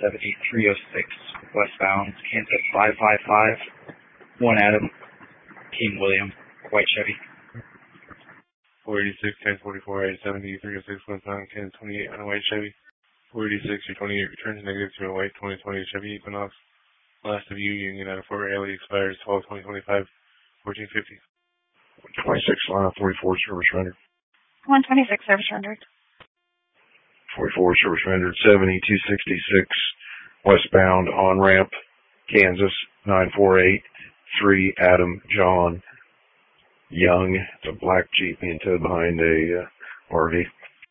I-7306, westbound, Kansas 555, 1 Adam, King William, white Chevy. 486, 1044, I-7306, westbound, Kansas 28 on a white Chevy. 486, your 28 returns negative to a white 2020 Chevy Equinox. Last of you, Union out of Fort Raleigh, expires 12/2025, 1450. 126, line 44, service rendered. 126, service rendered. 44, service rendered. 7266, westbound, on-ramp, Kansas, 9483, Adam John Young. It's a black Jeep being towed behind a RV.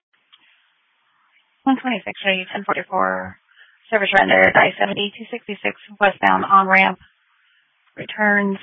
126, ready, 1044, service rendered. I-7266, westbound, on-ramp, returns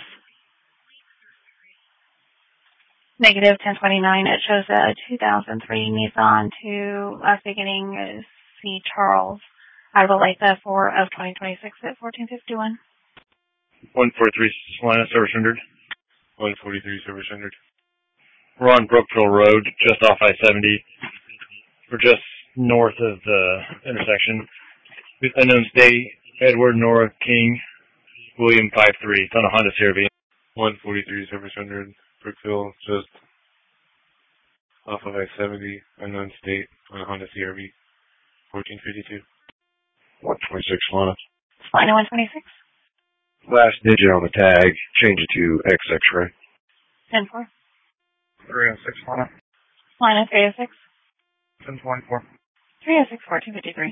negative 1029. It shows a 2003 Nissan to last beginning is C. Charles out of Olathe for of 2026 at 1451. 143, Salina, service rendered. 143, service rendered. We're on Brookville Road, just off I-70. We're just north of the intersection. Unknown state, Edward Nora King, William 53. It's on a Honda CRV. 143, service rendered. Brookville, just off of I-70, unknown state, on a Honda CRV, 1452. 126, line. Salina 126. Last digit on the tag, change it to X-Ray. 10-4. 306, line. Salina 306. 1024. 306, 1453.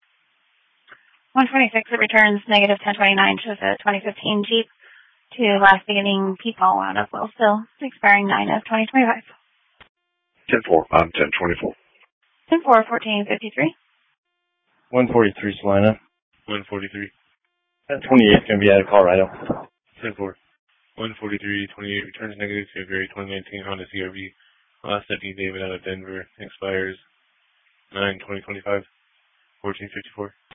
126, it returns negative 1029, shows a 2015 Jeep to last beginning Peepaw out of Wellsville, expiring 9 of 2025. 10-4, I'm 1024. 10-4, 1453. 143, Salina. 143. 1028 is going to be out of Colorado. 10-4. 143, 28, returns negative to a very 2019 Honda CRV. Last of you, David out of Denver, expires 9/2025, 1454.